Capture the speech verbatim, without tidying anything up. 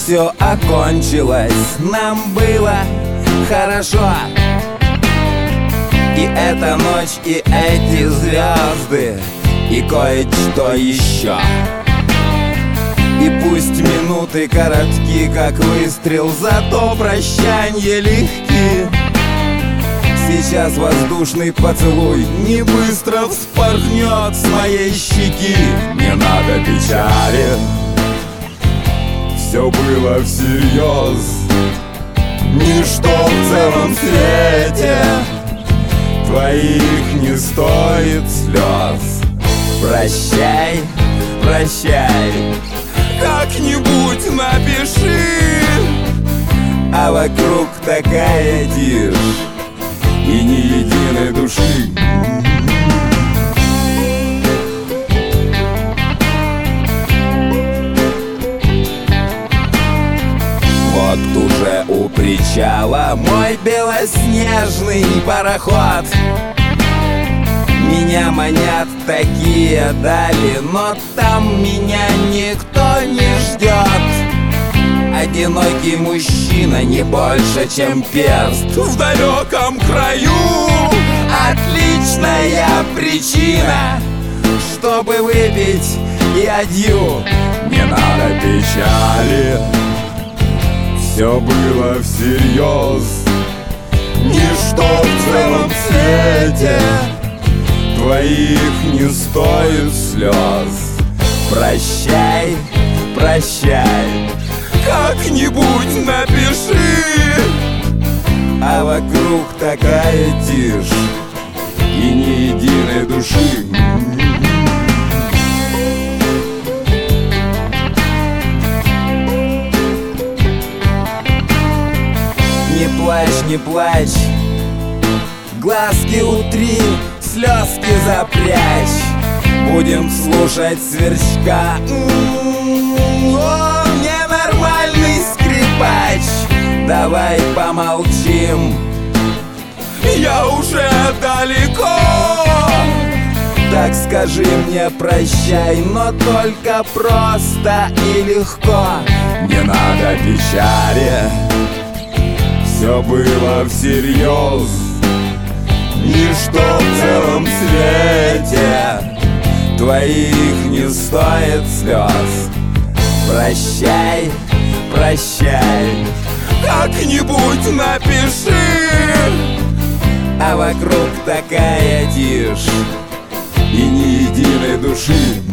все окончилось, нам было хорошо. И эта ночь, и эти звезды, и кое-что еще. И пусть минуты коротки, как выстрел, зато прощанье легки. Сейчас воздушный поцелуй не быстро вспорхнет с моей щеки. Не надо печали, все было всерьез. Ничто в целом свете твоих не стоит слез. Прощай, прощай, как-нибудь напиши. А вокруг такая тишь и ни единой души. Вот уже у причала мой белоснежный пароход. Меня манят такие дали, но там меня никто не ждет. Одинокий мужчина не больше, чем перст в далеком краю. Отличная причина, чтобы выпить и адью. Не надо печали, все было всерьез. Ничто в целом свете твоих не стоит слез. Прощай, прощай, как-нибудь напиши. А вокруг такая тишь и ни единой души. Не плачь, не плачь, глазки утри, слезки запрячь. Будем слушать сверчка. О, ненормальный скрипач, давай помолчим, я уже далеко. Так скажи мне прощай, но только просто и легко. Не надо печали, все было всерьез. Ничто в целом свете твоих не стоит слез. Прощай, прощай, как-нибудь напиши. А вокруг такая тишь и ни единой души.